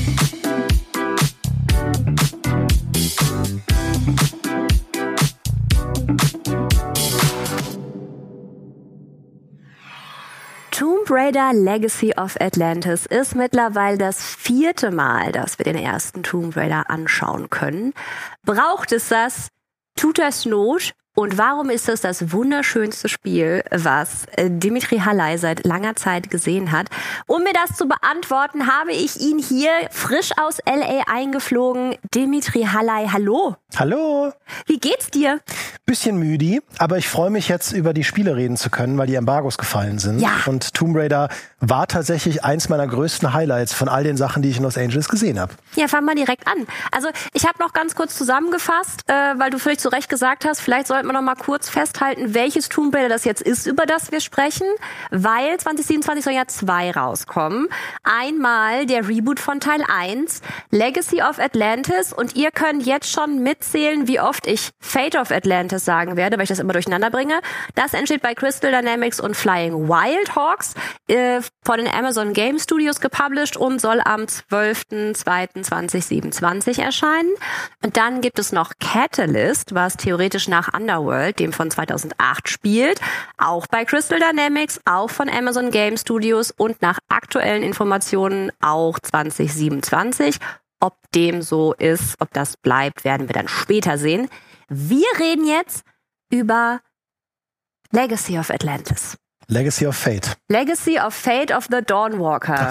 Tomb Raider Legacy of Atlantis ist mittlerweile das 4. Mal, dass wir den ersten Tomb Raider anschauen können. Braucht es das? Tut das Not? Und warum ist es das wunderschönste Spiel, was Dimitri Hallay seit langer Zeit gesehen hat? Um mir das zu beantworten, habe ich ihn hier frisch aus LA eingeflogen. Dimitri Hallay, hallo. Hallo. Wie geht's dir? Bisschen müde, aber ich freue mich jetzt über die Spiele reden zu können, weil die Embargos gefallen sind. Ja. Und Tomb Raider war tatsächlich eins meiner größten Highlights von all den Sachen, die ich in Los Angeles gesehen habe. Ja, fangen wir direkt an. Also ich habe noch ganz kurz zusammengefasst, weil du völlig zu Recht gesagt hast, vielleicht sollten wir noch mal kurz festhalten, welches Tomb Raider das jetzt ist, über das wir sprechen, weil 2027 soll ja 2 rauskommen. Einmal der Reboot von Teil 1, Legacy of Atlantis, und ihr könnt jetzt schon mitzählen, wie oft ich Fate of Atlantis sagen werde, weil ich das immer durcheinander bringe. Das entsteht bei Crystal Dynamics und Flying Wild Hawks, von den Amazon Game Studios gepublished und soll am 12.02.2027 erscheinen. Und dann gibt es noch Catalyst, was theoretisch nach Underworld, dem von 2008, spielt. Auch bei Crystal Dynamics, auch von Amazon Game Studios und nach aktuellen Informationen auch 2027. Ob dem so ist, ob das bleibt, werden wir dann später sehen. Wir reden jetzt über Legacy of Atlantis. Legacy of Fate. Legacy of Fate of the Dawnwalker.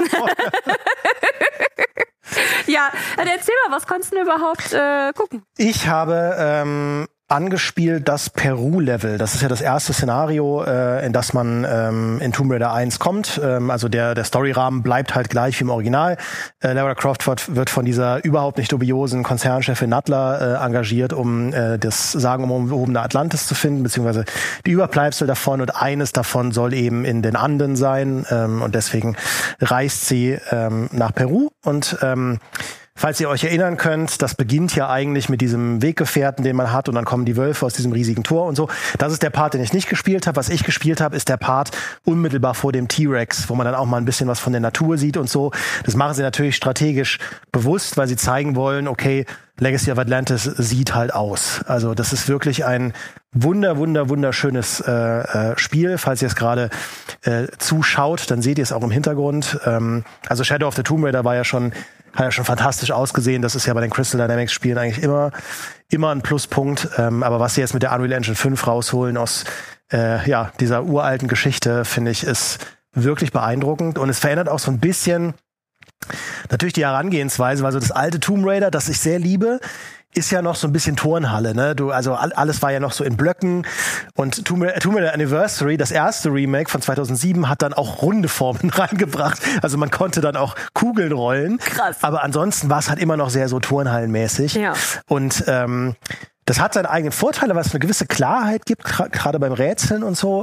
Ja, erzähl mal, was konntest du denn überhaupt gucken? Ich habe angespielt das Peru-Level. Das ist ja das erste Szenario, in das man in Tomb Raider 1 kommt. Also der Storyrahmen bleibt halt gleich wie im Original. Lara Croft wird von dieser überhaupt nicht dubiosen Konzernchefin Nadler engagiert, um das sagenumwobene Atlantis zu finden, beziehungsweise die Überbleibsel davon, und eines davon soll eben in den Anden sein. Und deswegen reist sie nach Peru und falls ihr euch erinnern könnt, das beginnt ja eigentlich mit diesem Weggefährten, den man hat, und dann kommen die Wölfe aus diesem riesigen Tor und so. Das ist der Part, den ich nicht gespielt habe. Was ich gespielt habe, ist der Part unmittelbar vor dem T-Rex, wo man dann auch mal ein bisschen was von der Natur sieht und so. Das machen sie natürlich strategisch bewusst, weil sie zeigen wollen, okay, Legacy of Atlantis sieht halt aus. Also das ist wirklich ein wunderschönes Spiel. Falls ihr es gerade zuschaut, dann seht ihr es auch im Hintergrund. Also Shadow of the Tomb Raider hat ja schon fantastisch ausgesehen. Das ist ja bei den Crystal Dynamics Spielen eigentlich immer ein Pluspunkt. Aber was sie jetzt mit der Unreal Engine 5 rausholen aus dieser uralten Geschichte, finde ich, ist wirklich beeindruckend. Und es verändert auch so ein bisschen natürlich die Herangehensweise, weil so das alte Tomb Raider, das ich sehr liebe, ist ja noch so ein bisschen Turnhalle, ne? Also alles war ja noch so in Blöcken, und Tomb Raider Anniversary, das erste Remake von 2007, hat dann auch runde Formen reingebracht. Also man konnte dann auch Kugeln rollen. Krass. Aber ansonsten war es halt immer noch sehr so turnhallenmäßig. Ja. Und das hat seine eigenen Vorteile, weil es eine gewisse Klarheit gibt, gerade beim Rätseln und so.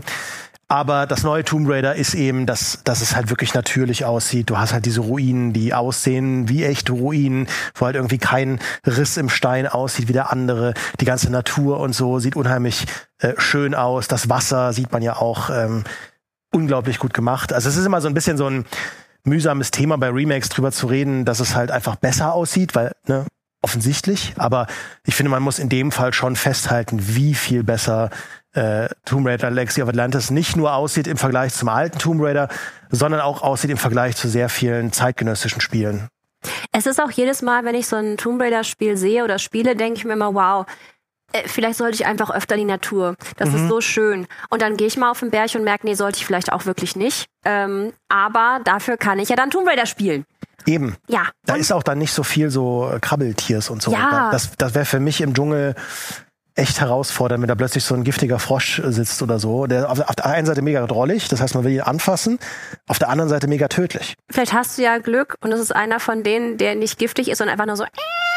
Aber das neue Tomb Raider ist eben, dass es halt wirklich natürlich aussieht. Du hast halt diese Ruinen, die aussehen wie echte Ruinen, wo halt irgendwie kein Riss im Stein aussieht wie der andere. Die ganze Natur und so sieht unheimlich schön aus. Das Wasser sieht man ja auch unglaublich gut gemacht. Also es ist immer so ein bisschen so ein mühsames Thema bei Remakes, drüber zu reden, dass es halt einfach besser aussieht, weil, ne, offensichtlich. Aber ich finde, man muss in dem Fall schon festhalten, wie viel besser Tomb Raider Legacy of Atlantis nicht nur aussieht im Vergleich zum alten Tomb Raider, sondern auch aussieht im Vergleich zu sehr vielen zeitgenössischen Spielen. Es ist auch jedes Mal, wenn ich so ein Tomb Raider Spiel sehe oder spiele, denke ich mir immer, wow, vielleicht sollte ich einfach öfter in die Natur. Das ist so schön. Und dann gehe ich mal auf den Berg und merke, nee, sollte ich vielleicht auch wirklich nicht. Aber dafür kann ich ja dann Tomb Raider spielen. Eben. Ja. Da ist auch dann nicht so viel so Krabbeltiers und so. Ja. Das wäre für mich im Dschungel echt herausfordernd, wenn da plötzlich so ein giftiger Frosch sitzt oder so. Der auf der einen Seite mega drollig, das heißt, man will ihn anfassen, auf der anderen Seite mega tödlich. Vielleicht hast du ja Glück und es ist einer von denen, der nicht giftig ist und einfach nur so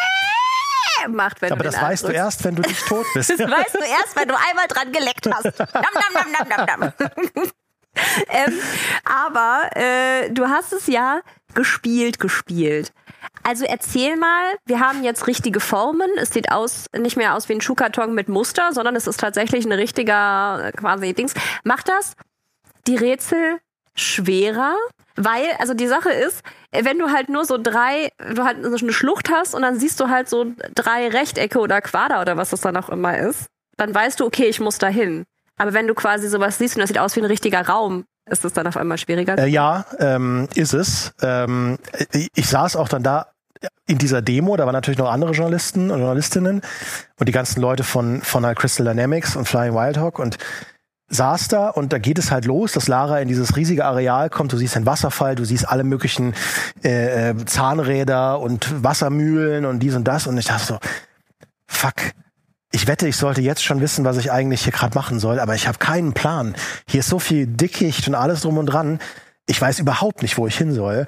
macht, wenn aber du das weißt du erst, wenn du nicht tot bist. Das weißt du erst, wenn du einmal dran geleckt hast. Nam. Aber du hast es ja gespielt. Also erzähl mal, wir haben jetzt richtige Formen. Es sieht nicht mehr aus wie ein Schuhkarton mit Muster, sondern es ist tatsächlich ein richtiger quasi Dings. Macht das die Rätsel schwerer, weil, also die Sache ist, wenn du halt nur du halt so eine Schlucht hast und dann siehst du halt so 3 Rechtecke oder Quader oder was das dann auch immer ist, dann weißt du, okay, ich muss da hin. Aber wenn du quasi sowas siehst und das sieht aus wie ein richtiger Raum, ist es dann auf einmal schwieriger? Ist es. Ich saß auch dann da in dieser Demo, da waren natürlich noch andere Journalisten und Journalistinnen und die ganzen Leute von Crystal Dynamics und Flying Wild Hog und saß da und da geht es halt los, dass Lara in dieses riesige Areal kommt. Du siehst den Wasserfall, du siehst alle möglichen Zahnräder und Wassermühlen und dies und das. Und ich dachte so, fuck, ich wette, ich sollte jetzt schon wissen, was ich eigentlich hier gerade machen soll, aber ich habe keinen Plan. Hier ist so viel Dickicht und alles drum und dran. Ich weiß überhaupt nicht, wo ich hin soll.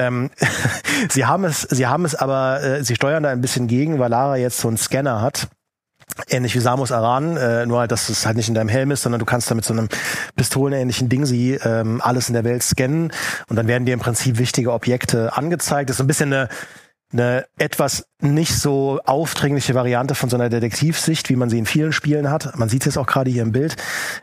Sie haben es aber, sie steuern da ein bisschen gegen, weil Lara jetzt so einen Scanner hat. Ähnlich wie Samus Aran, nur halt, dass es halt nicht in deinem Helm ist, sondern du kannst da mit so einem pistolenähnlichen Ding alles in der Welt scannen und dann werden dir im Prinzip wichtige Objekte angezeigt. Das ist so ein bisschen eine etwas nicht so aufdringliche Variante von so einer Detektivsicht, wie man sie in vielen Spielen hat. Man sieht es jetzt auch gerade hier im Bild.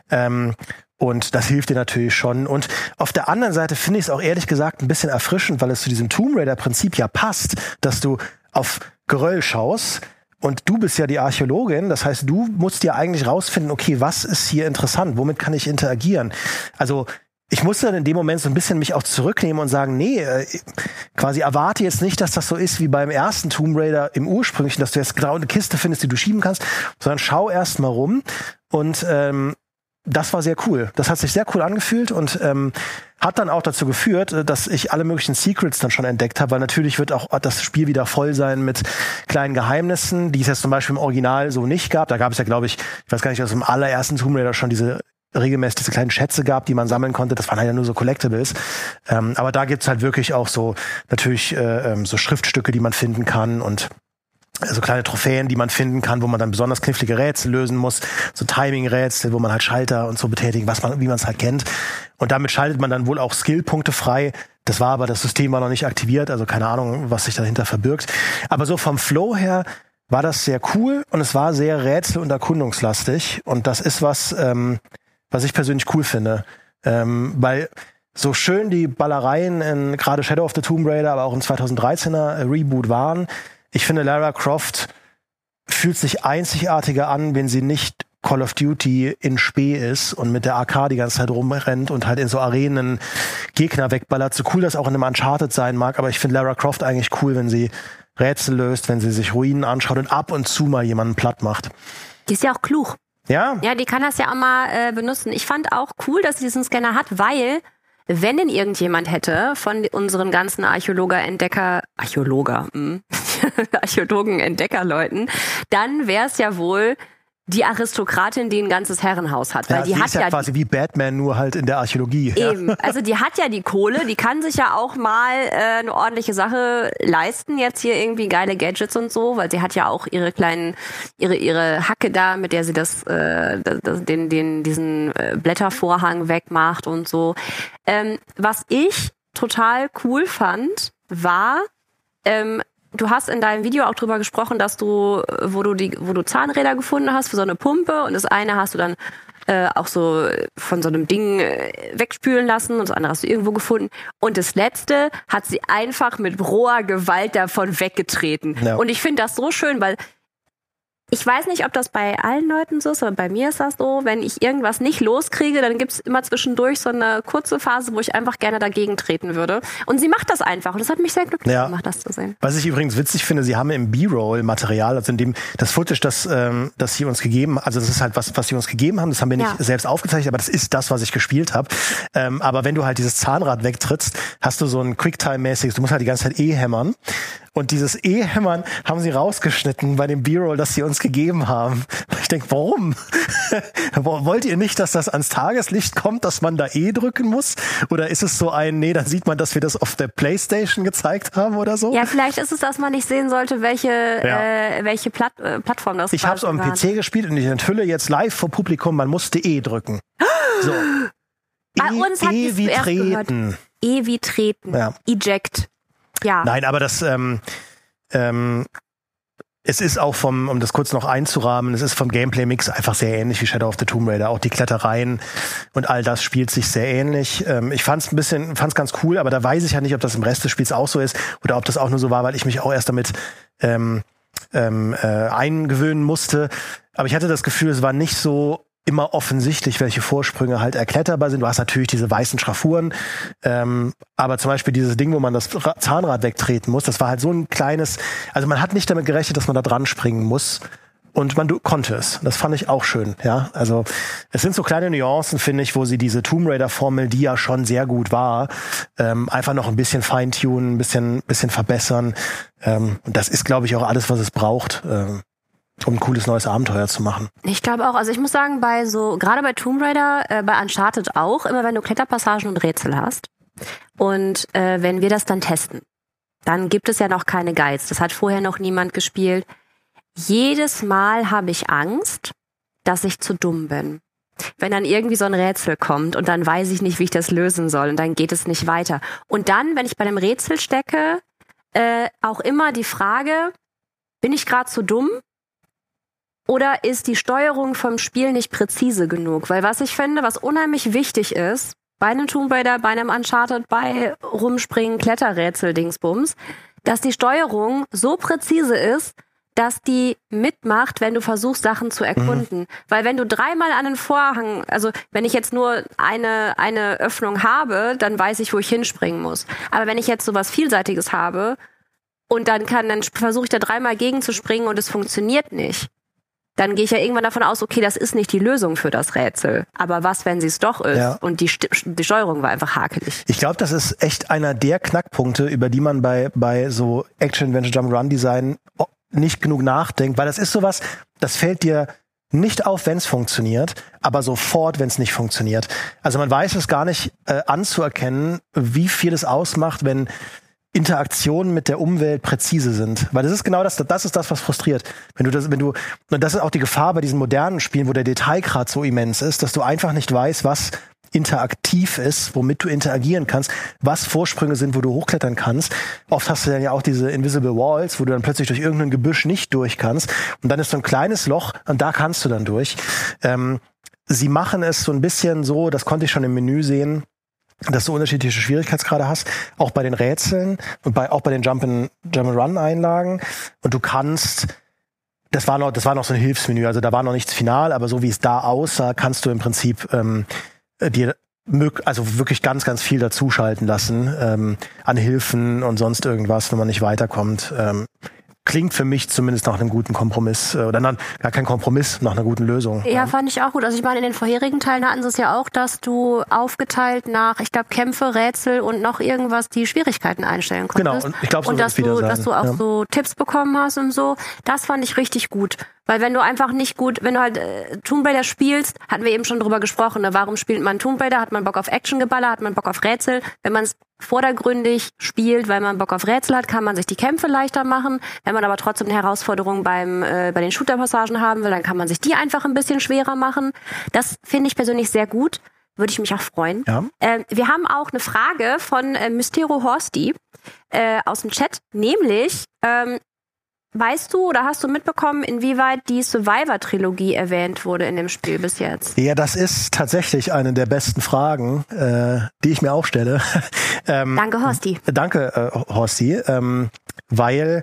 Und das hilft dir natürlich schon. Und auf der anderen Seite finde ich es auch ehrlich gesagt ein bisschen erfrischend, weil es zu diesem Tomb Raider-Prinzip ja passt, dass du auf Geröll schaust. Und du bist ja die Archäologin, das heißt, du musst ja eigentlich rausfinden, okay, was ist hier interessant, womit kann ich interagieren? Also ich musste dann in dem Moment so ein bisschen mich auch zurücknehmen und sagen, nee, quasi erwarte jetzt nicht, dass das so ist wie beim ersten Tomb Raider im ursprünglichen, dass du jetzt genau eine Kiste findest, die du schieben kannst, sondern schau erst mal rum und das war sehr cool. Das hat sich sehr cool angefühlt und hat dann auch dazu geführt, dass ich alle möglichen Secrets dann schon entdeckt habe, weil natürlich wird auch das Spiel wieder voll sein mit kleinen Geheimnissen, die es jetzt zum Beispiel im Original so nicht gab. Da gab es ja, glaube ich weiß gar nicht, dass es im allerersten Tomb Raider schon regelmäßig diese kleinen Schätze gab, die man sammeln konnte. Das waren halt ja nur so Collectibles. Aber da gibt's halt wirklich auch so natürlich so Schriftstücke, die man finden kann und so kleine Trophäen, die man finden kann, wo man dann besonders knifflige Rätsel lösen muss, so Timing-Rätsel, wo man halt Schalter und so betätigt, wie man es halt kennt. Und damit schaltet man dann wohl auch Skillpunkte frei. Das System war noch nicht aktiviert, also keine Ahnung, was sich dahinter verbirgt. Aber so vom Flow her war das sehr cool und es war sehr rätsel- und erkundungslastig. Und das ist was ich persönlich cool finde. Weil so schön die Ballereien in gerade Shadow of the Tomb Raider, aber auch im 2013er Reboot waren, ich finde, Lara Croft fühlt sich einzigartiger an, wenn sie nicht Call of Duty in Spee ist und mit der AK die ganze Zeit rumrennt und halt in so Arenen Gegner wegballert. So cool das auch in einem Uncharted sein mag, aber ich finde Lara Croft eigentlich cool, wenn sie Rätsel löst, wenn sie sich Ruinen anschaut und ab und zu mal jemanden platt macht. Die ist ja auch klug. Ja? Ja, die kann das ja auch mal benutzen. Ich fand auch cool, dass sie diesen Scanner hat, weil wenn denn irgendjemand hätte von unseren ganzen Archäologen-Entdecker-Leuten, dann wäre es ja wohl die Aristokratin, die ein ganzes Herrenhaus hat. Weil ja, die hat ist ja quasi wie Batman, nur halt in der Archäologie. Eben, ja. Also die hat ja die Kohle, die kann sich ja auch mal eine ordentliche Sache leisten, jetzt hier irgendwie geile Gadgets und so, weil sie hat ja auch ihre Hacke da, mit der sie diesen Blättervorhang wegmacht und so. Was ich total cool fand, war, du hast in deinem Video auch drüber gesprochen, dass wo du Zahnräder gefunden hast für so eine Pumpe und das eine hast du dann auch so von so einem Ding wegspülen lassen und das andere hast du irgendwo gefunden. Und das letzte hat sie einfach mit roher Gewalt davon weggetreten. Ja. Und ich finde das so schön, weil ich weiß nicht, ob das bei allen Leuten so ist, aber bei mir ist das so, wenn ich irgendwas nicht loskriege, dann gibt's immer zwischendurch so eine kurze Phase, wo ich einfach gerne dagegen treten würde. Und sie macht das einfach und das hat mich sehr glücklich gemacht, das zu sehen. Was ich übrigens witzig finde, sie haben im B-Roll-Material, also in dem das Footage, das sie uns gegeben, also das ist halt was sie uns gegeben haben, das haben wir nicht selbst aufgezeichnet, aber das ist das, was ich gespielt habe. Aber wenn du halt dieses Zahnrad wegtrittst, hast du so ein Quicktime-mäßiges, du musst halt die ganze Zeit hämmern. Und dieses hämmern haben sie rausgeschnitten bei dem B-Roll, das sie uns gegeben haben. Ich denke, warum? Wollt ihr nicht, dass das ans Tageslicht kommt, dass man da drücken muss? Oder ist es so dann sieht man, dass wir das auf der PlayStation gezeigt haben oder so? Ja, vielleicht ist es, dass man nicht sehen sollte, welche Plattform das ist. Ich habe es auf dem PC gespielt und ich enthülle jetzt live vor Publikum, man muss drücken. So. Bei uns hat es wie zuerst treten. Gehört. Wie treten. Ja. Eject. Ja. Nein, aber das es ist auch um das kurz noch einzurahmen, es ist vom Gameplay-Mix einfach sehr ähnlich wie Shadow of the Tomb Raider. Auch die Klettereien und all das spielt sich sehr ähnlich. Ich fand's ganz cool, aber da weiß ich ja nicht, ob das im Rest des Spiels auch so ist oder ob das auch nur so war, weil ich mich auch erst damit eingewöhnen musste. Aber ich hatte das Gefühl, es war nicht so immer offensichtlich, welche Vorsprünge halt erkletterbar sind. Du hast natürlich diese weißen Schraffuren, aber zum Beispiel dieses Ding, wo man das Zahnrad wegtreten muss, das war halt so ein kleines, also man hat nicht damit gerechnet, dass man da dran springen muss und man konnte es. Das fand ich auch schön, ja. Also es sind so kleine Nuancen, finde ich, wo sie diese Tomb Raider-Formel, die ja schon sehr gut war, einfach noch ein bisschen feintunen, ein bisschen verbessern. Und das ist, glaube ich, auch alles, was es braucht, um ein cooles neues Abenteuer zu machen. Ich glaube auch, also ich muss sagen, gerade bei Tomb Raider, bei Uncharted auch, immer wenn du Kletterpassagen und Rätsel hast und wenn wir das dann testen, dann gibt es ja noch keine Guides. Das hat vorher noch niemand gespielt. Jedes Mal habe ich Angst, dass ich zu dumm bin. Wenn dann irgendwie so ein Rätsel kommt und dann weiß ich nicht, wie ich das lösen soll und dann geht es nicht weiter. Und dann, wenn ich bei einem Rätsel stecke, auch immer die Frage, bin ich gerade zu dumm? Oder ist die Steuerung vom Spiel nicht präzise genug? Weil was ich finde, was unheimlich wichtig ist, bei einem Tomb Raider, bei einem Uncharted, bei Rumspringen, Kletterrätsel, Dingsbums, dass die Steuerung so präzise ist, dass die mitmacht, wenn du versuchst, Sachen zu erkunden. Weil wenn du dreimal an den Vorhang, also wenn ich jetzt nur eine Öffnung habe, dann weiß ich, wo ich hinspringen muss. Aber wenn ich jetzt sowas Vielseitiges habe und dann versuche ich da dreimal gegenzuspringen und es funktioniert nicht, dann gehe ich ja irgendwann davon aus, okay, das ist nicht die Lösung für das Rätsel. Aber was, wenn sie es doch ist? Ja. Und die Steuerung war einfach hakelig. Ich glaube, das ist echt einer der Knackpunkte, über die man bei so Action-Adventure-Jump-Run-Design nicht genug nachdenkt. Weil das ist sowas, das fällt dir nicht auf, wenn es funktioniert, aber sofort, wenn es nicht funktioniert. Also man weiß es gar nicht anzuerkennen, wie viel es ausmacht, wenn Interaktionen mit der Umwelt präzise sind. Weil das ist genau das ist das, was frustriert. Und das ist auch die Gefahr bei diesen modernen Spielen, wo der Detailgrad so immens ist, dass du einfach nicht weißt, was interaktiv ist, womit du interagieren kannst, was Vorsprünge sind, wo du hochklettern kannst. Oft hast du dann ja auch diese Invisible Walls, wo du dann plötzlich durch irgendein Gebüsch nicht durch kannst. Und dann ist so ein kleines Loch und da kannst du dann durch. Sie machen es so ein bisschen so, das konnte ich schon im Menü sehen, dass du unterschiedliche Schwierigkeitsgrade hast, auch bei den Rätseln und auch bei den Jump-and-Run-Einlagen. Und du kannst, das war noch so ein Hilfsmenü, also da war noch nichts final, aber so wie es da aussah, kannst du im Prinzip dir wirklich ganz, ganz viel dazuschalten lassen an Hilfen und sonst irgendwas, wenn man nicht weiterkommt. Klingt für mich zumindest nach einem guten Kompromiss oder dann gar kein Kompromiss, nach einer guten Lösung. Ja, fand ich auch gut. Also ich meine, in den vorherigen Teilen hatten sie es ja auch, dass du aufgeteilt nach, ich glaube, Kämpfe, Rätsel und noch irgendwas die Schwierigkeiten einstellen konntest. Genau, und ich glaube, so und dass du auch so Tipps bekommen hast und so. Das fand ich richtig gut. Weil wenn du einfach wenn du halt Tomb Raider spielst, hatten wir eben schon drüber gesprochen, ne? Warum spielt man Tomb Raider? Hat man Bock auf Actiongeballer? Hat man Bock auf Rätsel? Wenn man es vordergründig spielt, weil man Bock auf Rätsel hat, kann man sich die Kämpfe leichter machen. Wenn man aber trotzdem eine Herausforderung bei den Shooter-Passagen haben will, dann kann man sich die einfach ein bisschen schwerer machen. Das finde ich persönlich sehr gut. Würde ich mich auch freuen. Ja. Wir haben auch eine Frage von Mystero Horsti aus dem Chat, nämlich weißt du oder hast du mitbekommen, inwieweit die Survivor-Trilogie erwähnt wurde in dem Spiel bis jetzt? Ja, das ist tatsächlich eine der besten Fragen, die ich mir auch stelle. Danke, Horsti. Danke, Horsti. Weil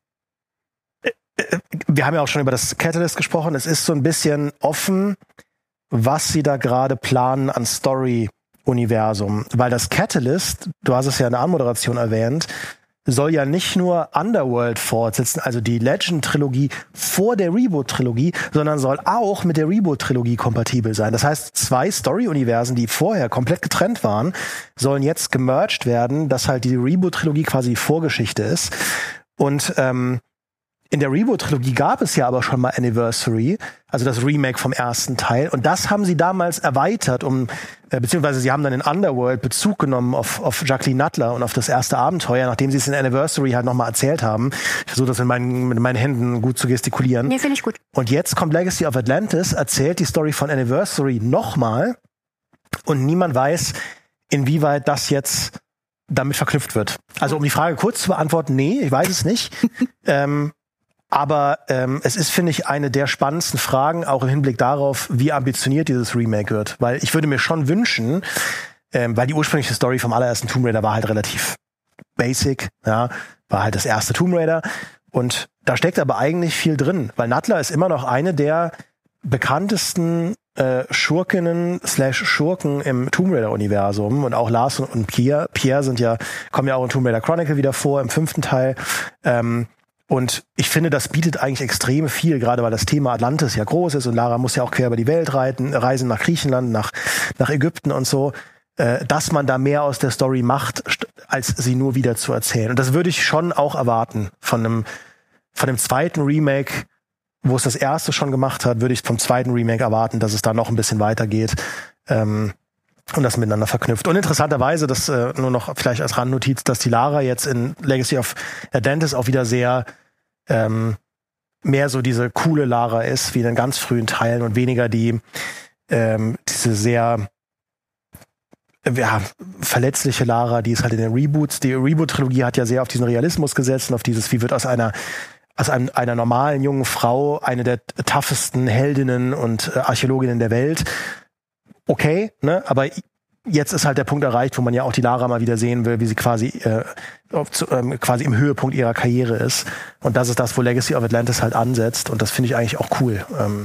wir haben ja auch schon über das Catalyst gesprochen. Es ist so ein bisschen offen, was sie da gerade planen an Story-Universum. Weil das Catalyst, du hast es ja in der Anmoderation erwähnt, soll ja nicht nur Underworld fortsetzen, also die Legend-Trilogie vor der Reboot-Trilogie, sondern soll auch mit der Reboot-Trilogie kompatibel sein. Das heißt, 2 Story-Universen, die vorher komplett getrennt waren, sollen jetzt gemerged werden, dass halt die Reboot-Trilogie quasi Vorgeschichte ist. Und in der Reboot-Trilogie gab es ja aber schon mal Anniversary, also das Remake vom ersten Teil. Und das haben sie damals erweitert, beziehungsweise sie haben dann in Underworld Bezug genommen auf Jacqueline Nuttler und auf das erste Abenteuer, nachdem sie es in Anniversary halt nochmal erzählt haben. Ich versuche das mit meinen Händen gut zu gestikulieren. Nee, finde ich gut. Und jetzt kommt Legacy of Atlantis, erzählt die Story von Anniversary nochmal. Und niemand weiß, inwieweit das jetzt damit verknüpft wird. Also um die Frage kurz zu beantworten, nee, ich weiß es nicht. Aber es ist, finde ich, eine der spannendsten Fragen, auch im Hinblick darauf, wie ambitioniert dieses Remake wird. Weil ich würde mir schon wünschen, weil die ursprüngliche Story vom allerersten Tomb Raider war halt relativ basic, ja, war halt das erste Tomb Raider. Und da steckt aber eigentlich viel drin, weil Nadler ist immer noch eine der bekanntesten Schurken im Tomb Raider-Universum. Und auch Lars und Pierre kommen ja auch in Tomb Raider Chronicle wieder vor, im 5. Teil. Und ich finde, das bietet eigentlich extrem viel, gerade weil das Thema Atlantis ja groß ist und Lara muss ja auch quer über die Welt reisen nach Griechenland, nach Ägypten und so, dass man da mehr aus der Story macht, als sie nur wieder zu erzählen. Und das würde ich schon auch erwarten von dem zweiten Remake, wo es das erste schon gemacht hat, würde ich vom zweiten Remake erwarten, dass es da noch ein bisschen weitergeht und das miteinander verknüpft. Und interessanterweise, das nur noch vielleicht als Randnotiz, dass die Lara jetzt in Legacy of Atlantis auch wieder sehr mehr so diese coole Lara ist, wie in den ganz frühen Teilen und weniger diese sehr verletzliche Lara, die ist halt in den Reboots. Die Reboot-Trilogie hat ja sehr auf diesen Realismus gesetzt und auf dieses, wie wird aus einer normalen jungen Frau eine der toughesten Heldinnen und Archäologinnen der Welt. Okay, ne? Aber jetzt ist halt der Punkt erreicht, wo man ja auch die Lara mal wieder sehen will, wie sie quasi im Höhepunkt ihrer Karriere ist. Und das ist das, wo Legacy of Atlantis halt ansetzt. Und das finde ich eigentlich auch cool.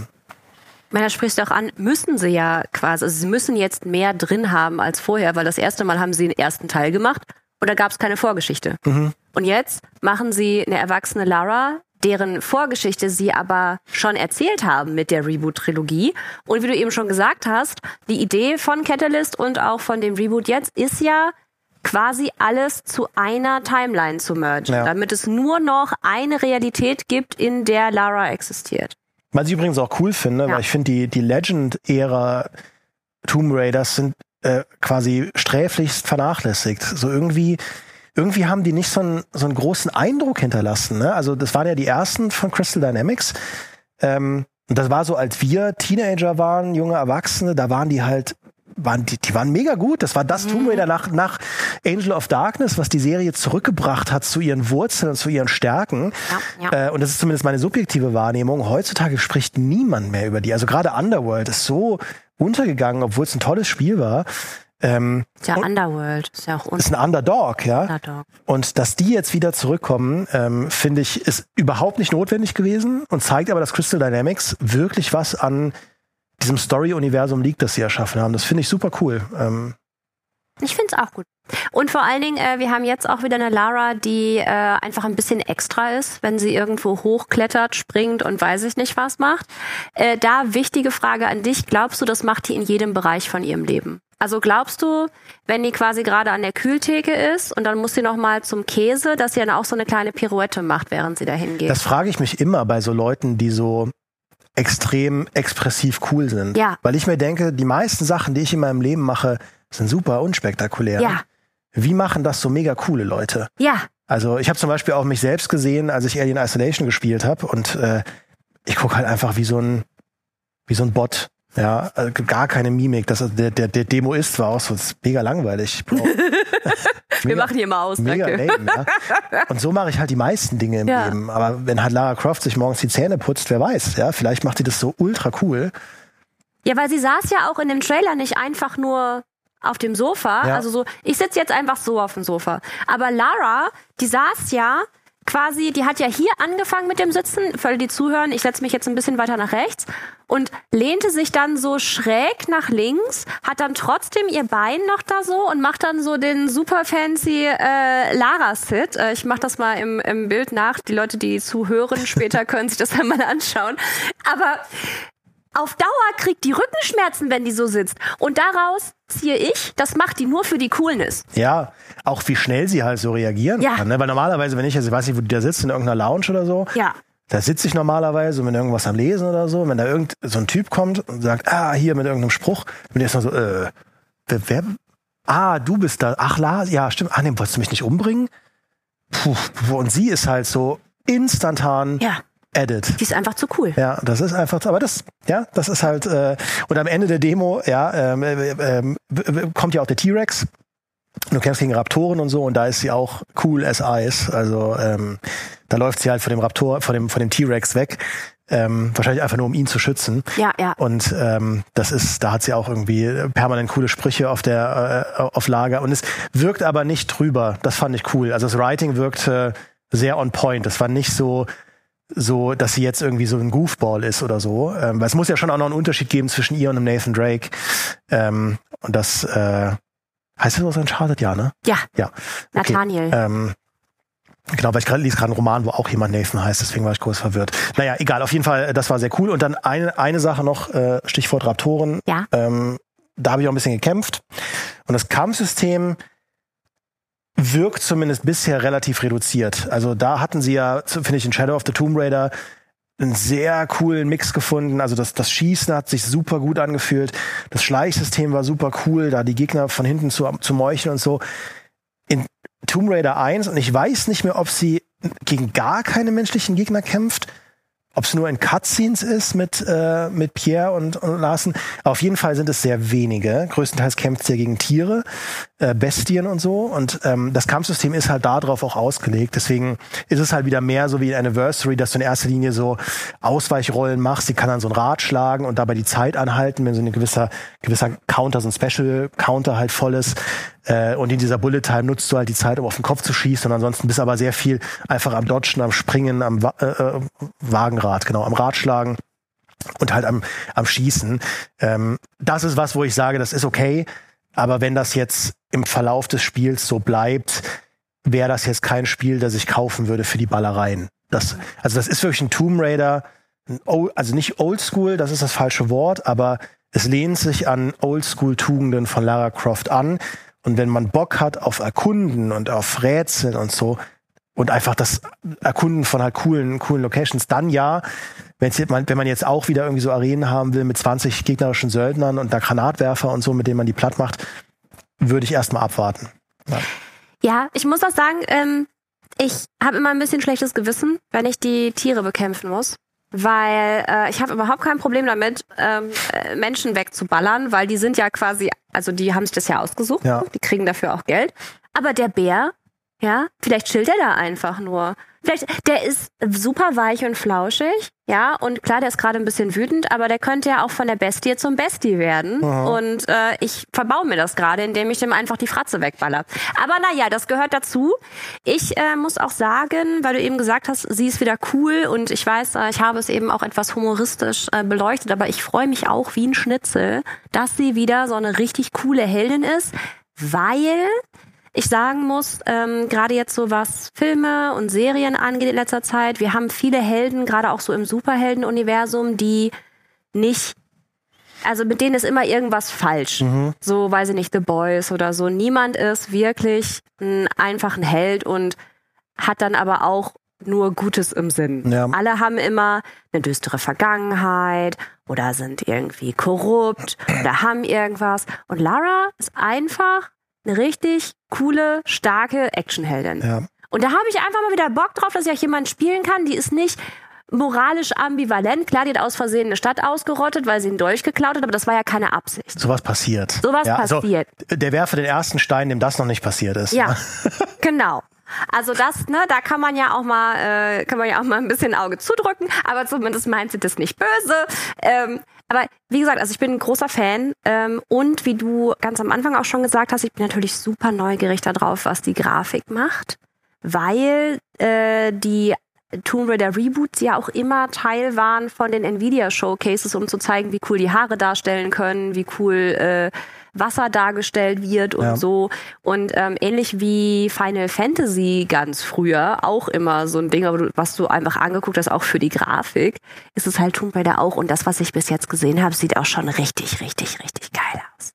Da sprichst du auch an, müssen sie ja quasi, also sie müssen jetzt mehr drin haben als vorher, weil das erste Mal haben sie den ersten Teil gemacht und da gab es keine Vorgeschichte. Mhm. Und jetzt machen sie eine erwachsene Lara, deren Vorgeschichte sie aber schon erzählt haben mit der Reboot-Trilogie. Und wie du eben schon gesagt hast, die Idee von Catalyst und auch von dem Reboot jetzt ist ja quasi alles zu einer Timeline zu mergen, damit es nur noch eine Realität gibt, in der Lara existiert. Was ich übrigens auch cool finde, weil ich finde, die Legend-Ära Tomb Raiders sind quasi sträflichst vernachlässigt. So irgendwie haben die nicht so einen großen Eindruck hinterlassen. Ne? Also das waren ja die ersten von Crystal Dynamics. Und das war so, als wir Teenager waren, junge Erwachsene, da waren die halt, die waren mega gut. Das war das Tomb Raider nach Angel of Darkness, was die Serie zurückgebracht hat zu ihren Wurzeln und zu ihren Stärken. Ja. Und das ist zumindest meine subjektive Wahrnehmung. Heutzutage spricht niemand mehr über die. Also gerade Underworld ist so untergegangen, obwohl es ein tolles Spiel war. Underworld ist ja auch ist ein Underdog, ja. Underdog. Und dass die jetzt wieder zurückkommen, finde ich, ist überhaupt nicht notwendig gewesen und zeigt aber, dass Crystal Dynamics wirklich was an diesem Story-Universum liegt, das sie erschaffen haben. Das finde ich super cool. Ich finde es auch gut. Und vor allen Dingen, wir haben jetzt auch wieder eine Lara, die einfach ein bisschen extra ist, wenn sie irgendwo hochklettert, springt und weiß ich nicht was macht. Da wichtige Frage an dich. Glaubst du, das macht die in jedem Bereich von ihrem Leben? Also glaubst du, wenn die quasi gerade an der Kühltheke ist und dann muss sie noch mal zum Käse, dass sie dann auch so eine kleine Pirouette macht, während sie dahin geht? Das frage ich mich immer bei so Leuten, die so extrem expressiv cool sind. Ja. Weil ich mir denke, die meisten Sachen, die ich in meinem Leben mache, sind super unspektakulär. Ja. Wie machen das so mega coole Leute? Ja. Also ich habe zum Beispiel auch mich selbst gesehen, als ich Alien Isolation gespielt habe und ich gucke halt einfach wie so ein Bot. Ja, also gar keine Mimik. Der Demoist war auch so, das ist mega langweilig. Wir machen hier mal aus, mega danke. Lame, ja. Und so mache ich halt die meisten Dinge im Leben. Aber wenn halt Lara Croft sich morgens die Zähne putzt, wer weiß, ja, vielleicht macht sie das so ultra cool. Ja, weil sie saß ja auch in dem Trailer nicht einfach nur auf dem Sofa. Ja. Also so, ich sitze jetzt einfach so auf dem Sofa. Aber Lara, die saß ja quasi, die hat ja hier angefangen mit dem Sitzen, für alle, die zuhören, ich setze mich jetzt ein bisschen weiter nach rechts und lehnte sich dann so schräg nach links, hat dann trotzdem ihr Bein noch da so und macht dann so den super fancy Lara-Sit. Ich mache das mal im Bild nach. Die Leute, die zuhören, später können sich das dann mal anschauen. Aber auf Dauer kriegt die Rückenschmerzen, wenn die so sitzt. Und daraus ziehe ich, das macht die nur für die Coolness. Ja, auch wie schnell sie halt so reagieren kann. Ne? Weil normalerweise, wenn ich weiß nicht, wo die da sitzt, in irgendeiner Lounge oder so, da sitze ich normalerweise und bin irgendwas am Lesen oder so. Wenn da so ein Typ kommt und sagt, hier mit irgendeinem Spruch, bin ich erstmal so, wer? Du bist da. Ach, Lars, ja, stimmt. Nee, wolltest du mich nicht umbringen? Und sie ist halt so instantan edit. Die ist einfach zu cool. Ja, das ist einfach, aber das ist halt, und am Ende der Demo, kommt ja auch der T-Rex. Du kämpfst gegen Raptoren und so, und da ist sie auch cool as ice. Also, Da läuft sie halt vor dem Raptor, vor dem T-Rex weg. Wahrscheinlich einfach nur, um ihn zu schützen. Ja, ja. Und da hat sie auch irgendwie permanent coole Sprüche auf Lager. Und es wirkt aber nicht drüber. Das fand ich cool. Also das Writing wirkt sehr on point. Das war nicht so, dass sie jetzt irgendwie so ein Goofball ist oder so. Weil es muss ja schon auch noch einen Unterschied geben zwischen ihr und dem Nathan Drake. Und das heißt das aus Uncharted? Ja, ne? Ja. Okay. Nathaniel. Genau, weil ich lese gerade einen Roman, wo auch jemand Nathan heißt, deswegen war ich kurz verwirrt. Naja, egal, auf jeden Fall, das war sehr cool. Und dann eine Sache noch, Stichwort Raptoren. Ja. Da habe ich auch ein bisschen gekämpft. Und das Kampfsystem wirkt zumindest bisher relativ reduziert. Also da hatten sie ja, finde ich, in Shadow of the Tomb Raider einen sehr coolen Mix gefunden. Also das Schießen hat sich super gut angefühlt. Das Schleichsystem war super cool, da die Gegner von hinten zu meucheln und so. In Tomb Raider 1, und ich weiß nicht mehr, ob sie gegen gar keine menschlichen Gegner kämpft, ob es nur in Cutscenes ist mit Pierre und Larsen. Auf jeden Fall sind es sehr wenige. Größtenteils kämpft sie ja gegen Tiere, Bestien und so. Und das Kampfsystem ist halt darauf auch ausgelegt. Deswegen ist es halt wieder mehr so wie in Anniversary, dass du in erster Linie so Ausweichrollen machst. Sie kann dann so ein Rad schlagen und dabei die Zeit anhalten, wenn so ein gewisser Counter, so ein Special-Counter halt voll ist. Und in dieser Bullet Time nutzt du halt die Zeit, um auf den Kopf zu schießen. Und ansonsten bist du aber sehr viel einfach am Dodgen, am Springen, am Wagenrad, genau, am Radschlagen und halt am Schießen. Das ist was, wo ich sage, das ist okay. Aber wenn das jetzt im Verlauf des Spiels so bleibt, wäre das jetzt kein Spiel, das ich kaufen würde für die Ballereien. Das ist wirklich ein Tomb Raider, also nicht Oldschool, das ist das falsche Wort, aber es lehnt sich an Oldschool-Tugenden von Lara Croft an. Und wenn man Bock hat auf Erkunden und auf Rätseln und so und einfach das Erkunden von halt coolen Locations, dann ja, wenn man jetzt auch wieder irgendwie so Arenen haben will mit 20 gegnerischen Söldnern und einer Granatwerfer und so, mit denen man die platt macht, würde ich erstmal abwarten. Ja, ich muss auch sagen, ich habe immer ein bisschen schlechtes Gewissen, wenn ich die Tiere bekämpfen muss. Weil ich habe überhaupt kein Problem damit, Menschen wegzuballern, weil die sind ja quasi, also die haben sich das ja ausgesucht, ja. Die kriegen dafür auch Geld. Aber der Bär, ja, vielleicht chillt er da einfach nur. Vielleicht, der ist super weich und flauschig, ja, und klar, der ist gerade ein bisschen wütend, aber der könnte ja auch von der Bestie zum Bestie werden. Aha. Und ich verbaue mir das gerade, indem ich dem einfach die Fratze wegballer. Aber naja, das gehört dazu. Ich muss auch sagen, weil du eben gesagt hast, sie ist wieder cool und ich weiß, ich habe es eben auch etwas humoristisch beleuchtet, aber ich freue mich auch wie ein Schnitzel, dass sie wieder so eine richtig coole Heldin ist, weil ich sagen muss, gerade jetzt so was Filme und Serien angeht in letzter Zeit, wir haben viele Helden, gerade auch so im Superhelden-Universum, die nicht, also mit denen ist immer irgendwas falsch. So, weiß ich nicht, The Boys oder so. Niemand ist wirklich einfach ein Held und hat dann aber auch nur Gutes im Sinn. Ja. Alle haben immer eine düstere Vergangenheit oder sind irgendwie korrupt oder haben irgendwas. Und Lara ist einfach eine richtig coole, starke Actionheldin. Ja. Und da habe ich einfach mal wieder Bock drauf, dass ich auch jemanden spielen kann, die ist nicht moralisch ambivalent. Klar, die hat aus Versehen eine Stadt ausgerottet, weil sie einen Dolch geklaut hat, aber das war ja keine Absicht. Sowas passiert. Sowas passiert. Also, der werfe den ersten Stein, dem das noch nicht passiert ist. Ja, genau. Also das, ne, da kann man ja auch mal ein bisschen Auge zudrücken, aber zumindest meint sie das nicht böse. Aber wie gesagt, also ich bin ein großer Fan und wie du ganz am Anfang auch schon gesagt hast, ich bin natürlich super neugierig darauf, was die Grafik macht, weil die Tomb Raider Reboots ja auch immer Teil waren von den Nvidia Showcases, um zu zeigen, wie cool die Haare darstellen können, wie cool Wasser dargestellt wird und so. Und ähnlich wie Final Fantasy ganz früher, auch immer so ein Ding, was du einfach angeguckt hast, auch für die Grafik, ist es halt Tomb Raider auch. Und das, was ich bis jetzt gesehen habe, sieht auch schon richtig, richtig, richtig geil aus.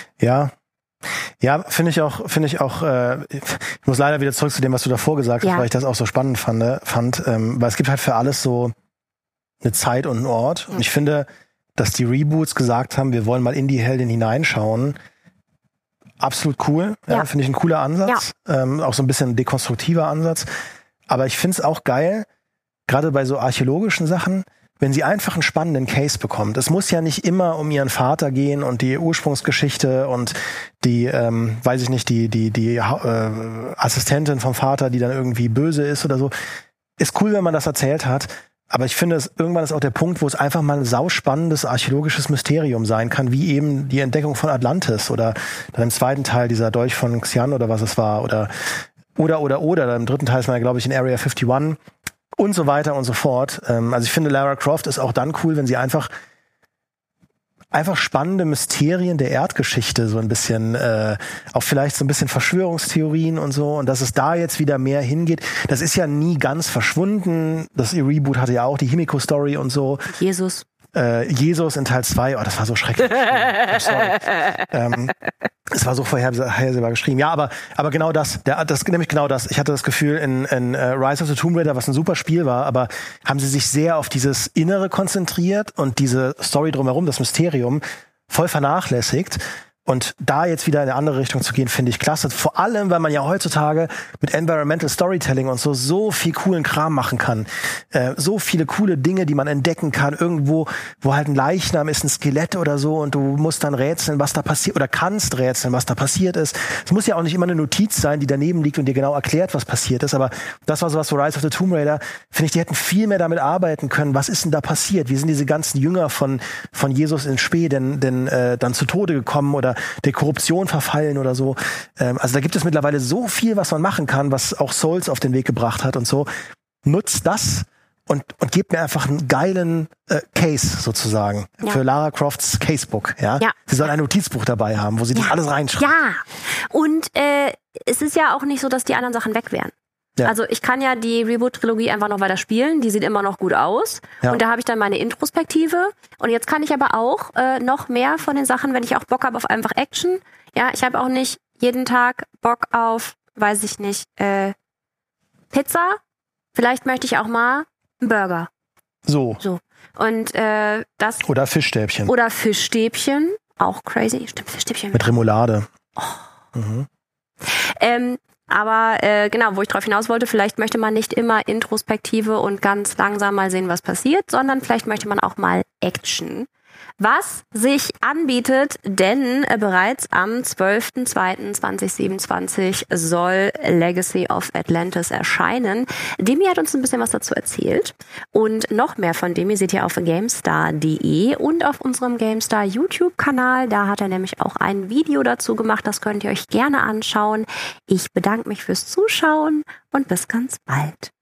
Ja, finde ich auch, ich muss leider wieder zurück zu dem, was du davor gesagt hast, weil ich das auch so spannend fand, weil es gibt halt für alles so eine Zeit und einen Ort. Und ich finde, dass die Reboots gesagt haben, wir wollen mal in die Heldin hineinschauen. Absolut cool. Ja. Finde ich ein cooler Ansatz. Ja. Auch so ein bisschen ein dekonstruktiver Ansatz. Aber ich finde es auch geil, gerade bei so archäologischen Sachen, wenn sie einfach einen spannenden Case bekommt. Es muss ja nicht immer um ihren Vater gehen und die Ursprungsgeschichte und die, weiß ich nicht, die Assistentin vom Vater, die dann irgendwie böse ist oder so. ist cool, wenn man das erzählt hat. Aber ich finde, irgendwann ist auch der Punkt, wo es einfach mal ein sauspannendes archäologisches Mysterium sein kann, wie eben die Entdeckung von Atlantis oder dann im zweiten Teil dieser Dolch von Xi'an oder was es war oder im dritten Teil ist man ja, glaube ich, in Area 51 und so weiter und so fort. Also ich finde, Lara Croft ist auch dann cool, wenn sie einfach spannende Mysterien der Erdgeschichte so ein bisschen, auch vielleicht so ein bisschen Verschwörungstheorien und so, und dass es da jetzt wieder mehr hingeht. Das ist ja nie ganz verschwunden. Das Reboot hatte ja auch die Himiko-Story und so. Jesus in Teil 2, das war so schrecklich. Sorry. Es war so vorhersehbar geschrieben. Ja, aber genau das, nämlich genau das. Ich hatte das Gefühl in Rise of the Tomb Raider, was ein super Spiel war, aber haben sie sich sehr auf dieses Innere konzentriert und diese Story drumherum, das Mysterium, voll vernachlässigt. Und da jetzt wieder in eine andere Richtung zu gehen, finde ich klasse. Vor allem, weil man ja heutzutage mit Environmental Storytelling und so viel coolen Kram machen kann. So viele coole Dinge, die man entdecken kann. Irgendwo, wo halt ein Leichnam ist, ein Skelett oder so, und du musst dann rätseln, was da passiert, oder kannst rätseln, was da passiert ist. Es muss ja auch nicht immer eine Notiz sein, die daneben liegt und dir genau erklärt, was passiert ist. Aber das war sowas für Rise of the Tomb Raider. Finde ich, die hätten viel mehr damit arbeiten können. Was ist denn da passiert? Wie sind diese ganzen Jünger von Jesus in Spee denn dann zu Tode gekommen oder der Korruption verfallen oder so. Also da gibt es mittlerweile so viel, was man machen kann, was auch Souls auf den Weg gebracht hat und so. Nutzt das und gebt mir einfach einen geilen Case sozusagen für Lara Crofts Casebook. Ja? Sie soll ein Notizbuch dabei haben, wo sie das alles reinschreibt. Ja, und es ist ja auch nicht so, dass die anderen Sachen weg wären. Ja. Also ich kann ja die Reboot-Trilogie einfach noch weiter spielen. Die sieht immer noch gut aus. Ja. Und da habe ich dann meine Introspektive. Und jetzt kann ich aber auch noch mehr von den Sachen, wenn ich auch Bock habe auf einfach Action. Ja, ich habe auch nicht jeden Tag Bock auf, weiß ich nicht, Pizza. Vielleicht möchte ich auch mal einen Burger. So. Und das. Oder Fischstäbchen. Auch crazy. Stimmt, Fischstäbchen. Mit Remoulade. Oh. Mhm. Aber genau, wo ich drauf hinaus wollte, vielleicht möchte man nicht immer Introspektive und ganz langsam mal sehen, was passiert, sondern vielleicht möchte man auch mal Action. Was sich anbietet, denn bereits am 12.02.2027 soll Legacy of Atlantis erscheinen. Demi hat uns ein bisschen was dazu erzählt. Und noch mehr von Demi seht ihr auf GameStar.de und auf unserem GameStar YouTube-Kanal. Da hat er nämlich auch ein Video dazu gemacht. Das könnt ihr euch gerne anschauen. Ich bedanke mich fürs Zuschauen und bis ganz bald.